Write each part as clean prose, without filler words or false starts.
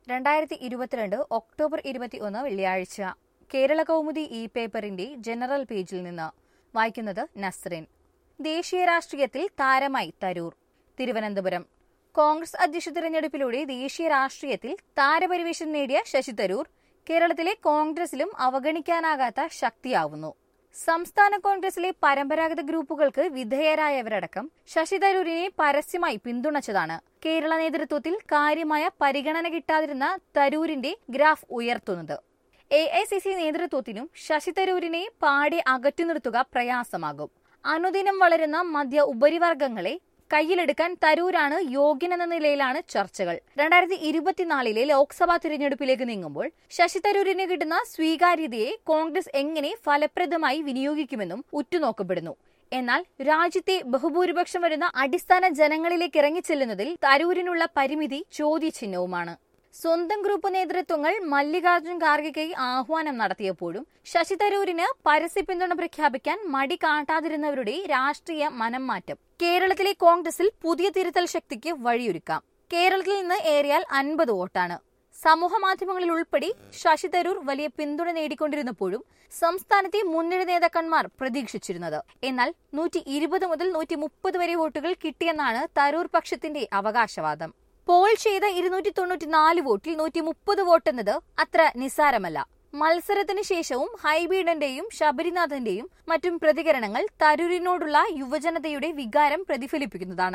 2022 October 21 വെള്ളിയാഴ്ച Kerala Kaumudi E പേപ്പറിന്റെ general പേജിൽ നിന്ന് വായിക്കുന്നത് നസ്റിൻ. ദേശീയ രാഷ്ട്രീയത്തിൽ താരമായി തരൂർ. തിരുവനന്തപുരം. കോൺഗ്രസ് അധ്യക്ഷ തിരഞ്ഞെടുപ്പിലൂടെ ദേശീയ രാഷ്ട്രീയത്തിൽ താരപരിവേഷം നേടിയ ശശി തരൂർ കേരളത്തിലെ കോൺഗ്രസിലും അവഗണിക്കാനാകാത്ത ശക്തിയാവുന്നു. സംസ്ഥാന കോൺഗ്രസിലെ പരമ്പരാഗത ഗ്രൂപ്പുകൾക്ക് വിധേയരായവരടക്കം ശശി തരൂരിനെ പരസ്യമായി പിന്തുണച്ചതാണ് കേരള നേതൃത്വത്തിൽ കാര്യമായ പരിഗണന കിട്ടാതിരുന്ന തരൂരിന്റെ ഗ്രാഫ് ഉയർത്തുന്നത്. AICC നേതൃത്വത്തിനും ശശി തരൂരിനെ പാടെ അകറ്റി നിർത്തുക പ്രയാസമാകും. അനുദിനം വളരുന്ന മധ്യ ഉപരിവർഗങ്ങളെ കയ്യിലെടുക്കാൻ തരൂരാണ് യോഗ്യനെന്ന നിലയിലാണ് ചർച്ചകൾ. 2024 ലോക്സഭാ തിരഞ്ഞെടുപ്പിലേക്ക് നീങ്ങുമ്പോൾ ശശി തരൂരിന് കിട്ടുന്ന സ്വീകാര്യതയെ കോൺഗ്രസ് എങ്ങനെ ഫലപ്രദമായി വിനിയോഗിക്കുമെന്നും ഉറ്റുനോക്കപ്പെടുന്നു. എന്നാൽ രാജ്യത്തെ ബഹുഭൂരിപക്ഷം വരുന്ന അടിസ്ഥാന ജനങ്ങളിലേക്ക് ഇറങ്ങിച്ചെല്ലുന്നതിൽ തരൂരിനുള്ള പരിമിതി ചോദ്യചിഹ്നവുമാണ്. സ്വന്തം ഗ്രൂപ്പ് നേതൃത്വങ്ങൾ മല്ലികാർജ്ജുൻ ഖാർഗെയ്ക്ക് ആഹ്വാനം നടത്തിയപ്പോഴും ശശി തരൂരിന് പരസ്യ പിന്തുണ പ്രഖ്യാപിക്കാൻ മടി കാട്ടാതിരുന്നവരുടെ രാഷ്ട്രീയ മനംമാറ്റം കേരളത്തിലെ കോൺഗ്രസിൽ പുതിയ തിരുത്തൽ ശക്തിക്ക് വഴിയൊരുക്കാം. കേരളത്തിൽ നിന്ന് ഏറിയാൽ 50 വോട്ടാണ്. സമൂഹ മാധ്യമങ്ങളിൽ ഉൾപ്പെടെ ശശി തരൂർ വലിയ പിന്തുണ നേടിക്കൊണ്ടിരുന്നപ്പോഴും സംസ്ഥാനത്തെ മുൻനിര നേതാക്കന്മാർ പ്രതീക്ഷിച്ചിരുന്നത്. എന്നാൽ 120 മുതൽ 130 വരെ വോട്ടുകൾ കിട്ടിയെന്നാണ് തരൂർ പക്ഷത്തിന്റെ അവകാശവാദം. പോൾ ചെയ്ത 294 വോട്ടിൽ 130 വോട്ടെന്നത് അത്ര നിസ്സാരമല്ല. മത്സരത്തിന് ശേഷവും ഹൈബീഡന്റെയും ശബരിനാഥന്റെയും മറ്റും പ്രതികരണങ്ങൾ തരൂരിനോടുള്ള യുവജനതയുടെ വികാരം പ്രതിഫലിപ്പിക്കുന്നതാണ്.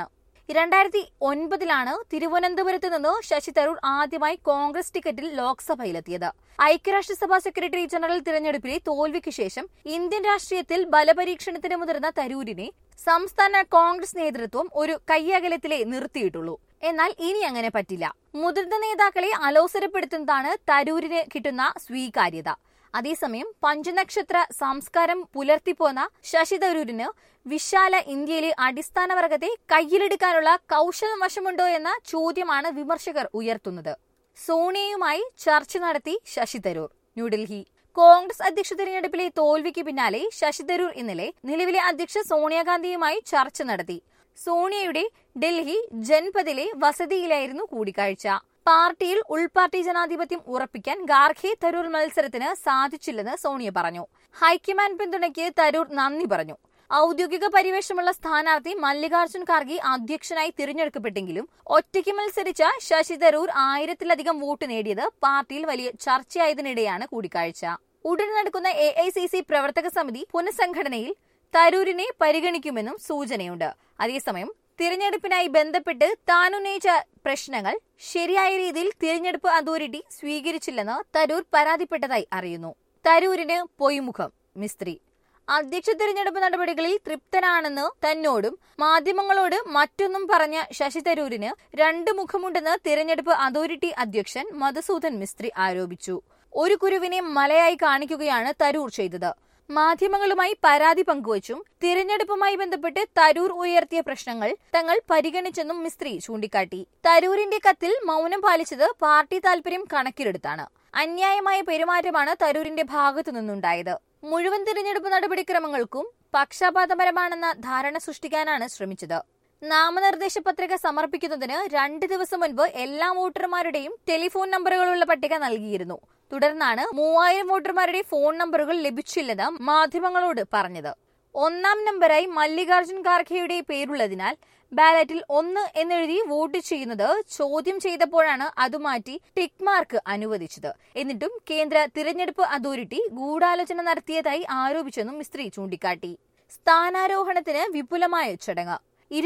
2009 തിരുവനന്തപുരത്ത് നിന്ന് ശശി തരൂർ ആദ്യമായി കോൺഗ്രസ് ടിക്കറ്റിൽ ലോക്സഭയിലെത്തിയത്. ഐക്യരാഷ്ട്രസഭാ സെക്രട്ടറി ജനറൽ തിരഞ്ഞെടുപ്പിലെ തോൽവിക്ക് ശേഷം ഇന്ത്യൻ രാഷ്ട്രീയത്തിൽ ബലപരീക്ഷണത്തിന് മുതിർന്ന തരൂരിനെ സംസ്ഥാന കോൺഗ്രസ് നേതൃത്വം ഒരു കയ്യകലത്തിലേ നിർത്തിയിട്ടുള്ളൂ. എന്നാൽ ഇനി അങ്ങനെ പറ്റില്ല. മുതിർന്ന നേതാക്കളെ അലോസരപ്പെടുത്തുന്നതാണ് തരൂരിന് കിട്ടുന്ന സ്വീകാര്യത. അതേസമയം പഞ്ചനക്ഷത്ര സംസ്കാരം പുലർത്തിപ്പോന്ന ശശി തരൂരിന് വിശാല ഇന്ത്യയിലെ അടിസ്ഥാന വർഗത്തെ കയ്യിലെടുക്കാനുള്ള കൗശലം വശമുണ്ടോ എന്ന ചോദ്യമാണ് വിമർശകർ ഉയർത്തുന്നത്. സോണിയയുമായി ചർച്ച നടത്തി ശശി തരൂർ. ന്യൂഡൽഹി. കോൺഗ്രസ് അധ്യക്ഷ തിരഞ്ഞെടുപ്പിലെ തോൽവിക്ക് പിന്നാലെ ശശി തരൂർ ഇന്നലെ നിലവിലെ അധ്യക്ഷ സോണിയാഗാന്ധിയുമായി ചർച്ച നടത്തി. സോണിയയുടെ ഡൽഹി ജൻപദിലെ വസതിയിലായിരുന്നു കൂടിക്കാഴ്ച. പാർട്ടിയിൽ ഉൾപാർട്ടി ജനാധിപത്യം ഉറപ്പിക്കാൻ ഖാർഗെ തരൂർ മത്സരത്തിന് സാധിച്ചില്ലെന്ന് സോണിയ പറഞ്ഞു. ഹൈക്കമാൻഡ് പിന്തുണയ്ക്ക് തരൂർ നന്ദി പറഞ്ഞു. ഔദ്യോഗിക പരിവേഷമുള്ള സ്ഥാനാർത്ഥി മല്ലികാർജ്ജുൻ ഖാർഗെ അധ്യക്ഷനായി തിരഞ്ഞെടുക്കപ്പെട്ടെങ്കിലും ഒറ്റയ്ക്ക് മത്സരിച്ച ശശി തരൂർ 1000-ലധികം വോട്ട് നേടിയത് പാർട്ടിയിൽ വലിയ ചർച്ചയായതിനിടെയാണ് കൂടിക്കാഴ്ച. ഉടൻ നടക്കുന്ന AICC പ്രവർത്തക സമിതി പുനഃസംഘടനയിൽ തരൂരിനെ പരിഗണിക്കുമെന്നും സൂചനയുണ്ട്. അതേസമയം തിരഞ്ഞെടുപ്പിനായി ബന്ധപ്പെട്ട് താൻ ഉന്നയിച്ച പ്രശ്നങ്ങൾ ശരിയായ രീതിയിൽ തിരഞ്ഞെടുപ്പ് അതോറിറ്റി സ്വീകരിച്ചില്ലെന്ന് തരൂർ പരാതിപ്പെട്ടതായി അറിയുന്നു. തരൂരിന് പൊയ്മുഖം. മിസ്ത്രി. അധ്യക്ഷ തിരഞ്ഞെടുപ്പ് നടപടികളിൽ തൃപ്തനാണെന്ന് തന്നോടും മാധ്യമങ്ങളോട് മറ്റൊന്നും പറഞ്ഞ ശശി തരൂരിന് 2 മുഖമുണ്ടെന്ന് തിരഞ്ഞെടുപ്പ് അതോറിറ്റി അധ്യക്ഷൻ മധുസൂദൻ മിസ്ത്രി ആരോപിച്ചു. ഒരു കുരുവിനെ മലയായി കാണിക്കുകയാണ് തരൂർ ചെയ്തത്. മാധ്യമങ്ങളുമായി പരാതി പങ്കുവച്ചും തിരഞ്ഞെടുപ്പുമായി ബന്ധപ്പെട്ട് തരൂർ ഉയർത്തിയ പ്രശ്നങ്ങൾ തങ്ങൾ പരിഗണിച്ചെന്നും മിസ്ത്രി ചൂണ്ടിക്കാട്ടി. തരൂരിന്റെ കത്തിൽ മൗനം പാലിച്ചത് പാർട്ടി താൽപര്യം കണക്കിലെടുത്താണ്. അന്യായമായ പെരുമാറ്റമാണ് തരൂരിന്റെ ഭാഗത്തു നിന്നുണ്ടായത്. മുഴുവൻ തിരഞ്ഞെടുപ്പ് നടപടിക്രമങ്ങൾക്കും പക്ഷപാതപരമാണെന്ന ധാരണ സൃഷ്ടിക്കാനാണ് ശ്രമിച്ചത്. നാമനിർദ്ദേശ പത്രിക സമർപ്പിക്കുന്നതിന് 2 ദിവസം മുൻപ് എല്ലാ വോട്ടർമാരുടെയും ടെലിഫോൺ നമ്പറുകളുള്ള പട്ടിക നൽകിയിരുന്നു. തുടർന്നാണ് 3000 വോട്ടർമാരുടെ ഫോൺ നമ്പറുകൾ ലഭിച്ചില്ലെന്ന് മാധ്യമങ്ങളോട് പറഞ്ഞത്. 1ാം നമ്പറായി മല്ലികാർജ്ജുൻ ഖാർഗെയുടെ പേരുള്ളതിനാൽ ബാലറ്റിൽ 1 എന്നെഴുതി വോട്ട് ചെയ്യുന്നത് ചോദ്യം ചെയ്തപ്പോഴാണ് അതുമാറ്റി ടിക്ക് മാർക്ക് അനുവദിച്ചത്. എന്നിട്ടും കേന്ദ്ര തിരഞ്ഞെടുപ്പ് അതോറിറ്റി ഗൂഢാലോചന നടത്തിയതായി ആരോപിച്ചെന്നും മിസ്ത്രി ചൂണ്ടിക്കാട്ടി. സ്ഥാനാരോഹണത്തിന് വിപുലമായ ചടങ്ങ്.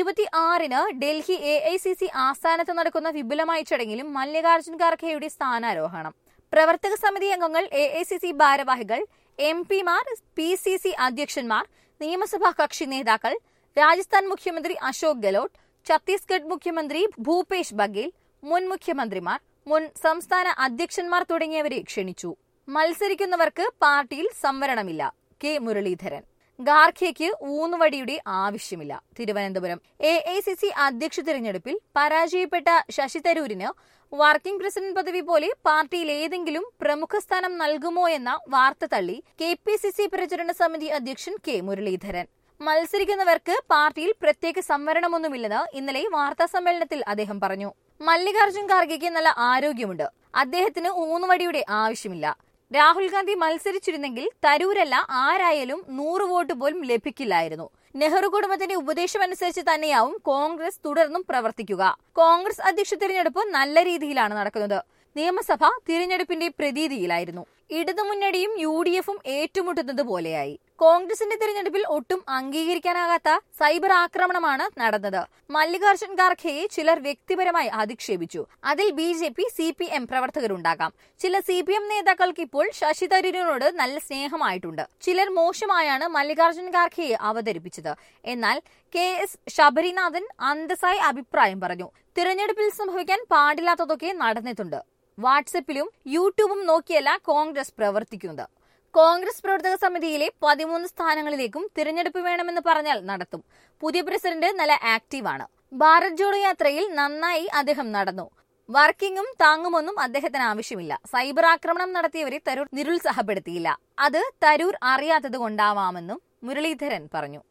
26 ഡൽഹി AICC ആസ്ഥാനത്ത് നടക്കുന്ന വിപുലമായ ചടങ്ങിലും മല്ലികാർജ്ജുൻ ഖാർഗെയുടെ സ്ഥാനാരോഹണം. പ്രവർത്തക സമിതി അംഗങ്ങൾ, AICC ഭാരവാഹികൾ, MP-മാർ, PCC അധ്യക്ഷന്മാർ, നിയമസഭാ കക്ഷി നേതാക്കൾ, രാജസ്ഥാൻ മുഖ്യമന്ത്രി അശോക് ഗെഹ്ലോട്ട്, ഛത്തീസ്ഗഡ് മുഖ്യമന്ത്രി ഭൂപേഷ് ബഘേൽ, മുൻ മുഖ്യമന്ത്രിമാർ, മുൻ സംസ്ഥാന അധ്യക്ഷന്മാർ തുടങ്ങിയവരെ ക്ഷണിച്ചു. മത്സരിക്കുന്നവർക്ക് പാർട്ടിയിൽ സംവരണമില്ല. കെ മുരളീധരൻ. ഖാർഗെയ്ക്ക് ഊന്നുവടിയുടെ ആവശ്യമില്ല. തിരുവനന്തപുരം. AICC അധ്യക്ഷ തിരഞ്ഞെടുപ്പിൽ പരാജയപ്പെട്ട ശശി തരൂരിന് വർക്കിംഗ് പ്രസിഡന്റ് പദവി പോലെ പാർട്ടിയിൽ ഏതെങ്കിലും പ്രമുഖ സ്ഥാനം നൽകുമോ എന്ന വാർത്ത തള്ളി KPCC പ്രചരണ സമിതി അധ്യക്ഷൻ കെ മുരളീധരൻ. മത്സരിക്കുന്നവർക്ക് പാർട്ടിയിൽ പ്രത്യേക സംവരണമൊന്നുമില്ലെന്ന് ഇന്നലെ വാർത്താ സമ്മേളനത്തിൽ അദ്ദേഹം പറഞ്ഞു. മല്ലികാർജ്ജുൻ ഖാർഗെയ്ക്ക് നല്ല ആരോഗ്യമുണ്ട്. അദ്ദേഹത്തിന് ഊന്നുവടിയുടെ ആവശ്യമില്ല. രാഹുൽ ഗാന്ധി മത്സരിച്ചിരുന്നെങ്കിൽ തരൂരല്ല ആരായാലും 100 വോട്ട് പോലും ലഭിക്കില്ലായിരുന്നു. നെഹ്റു കുടുംബത്തിന്റെ ഉപദേശമനുസരിച്ച് തന്നെയാവും കോൺഗ്രസ് തുടർന്നും പ്രവർത്തിക്കുക. കോൺഗ്രസ് അധ്യക്ഷ തിരഞ്ഞെടുപ്പ് നല്ല രീതിയിലാണ് നടക്കുന്നത്. നിയമസഭ തിരഞ്ഞെടുപ്പിന്റെ പ്രതീതിയിലായിരുന്നു. ഇടതുമുന്നണിയും UDFും ഏറ്റുമുട്ടുന്നത് പോലെയായി. കോൺഗ്രസിന്റെ തിരഞ്ഞെടുപ്പിൽ ഒട്ടും അംഗീകരിക്കാനാകാത്ത സൈബർ ആക്രമണമാണ് നടന്നത്. മല്ലികാർജ്ജുൻ ഖാർഗെയെ ചിലർ വ്യക്തിപരമായി അധിക്ഷേപിച്ചു. അതിൽ BJP, CPM പ്രവർത്തകരുണ്ടാകാം. ചില CPM നേതാക്കൾക്ക് ഇപ്പോൾ ശശി തരൂരിനോട് നല്ല സ്നേഹമായിട്ടുണ്ട്. ചിലർ മോശമായാണ് മല്ലികാർജ്ജുൻ ഖാർഗെയെ അവതരിപ്പിച്ചത്. എന്നാൽ KS ശബരിനാഥൻ അന്തസ്സായി അഭിപ്രായം പറഞ്ഞു. തിരഞ്ഞെടുപ്പിൽ സംഭവിക്കാൻ പാടില്ലാത്തതൊക്കെ നടന്നിട്ടുണ്ട്. വാട്സപ്പിലും യൂട്യൂബും നോക്കിയല്ല കോൺഗ്രസ് പ്രവർത്തിക്കുന്നത്. കോൺഗ്രസ് പ്രവർത്തക സമിതിയിലെ 13 സ്ഥാനങ്ങളിലേക്കും തിരഞ്ഞെടുപ്പ് വേണമെന്ന് പറഞ്ഞാൽ നടത്തും. പുതിയ പ്രസിഡന്റ് നല്ല ആക്റ്റീവാണ്. ഭാരത് ജോഡോ യാത്രയിൽ നന്നായി അദ്ദേഹം നടന്നു. വർക്കിങ്ങും താങ്ങുമൊന്നും അദ്ദേഹത്തിന് ആവശ്യമില്ല. സൈബർ ആക്രമണം നടത്തിയവരെ തരൂർ നിരുത്സാഹപ്പെടുത്തിയില്ല. അത് തരൂർ അറിയാത്തത് കൊണ്ടാവാമെന്നും മുരളീധരൻ പറഞ്ഞു.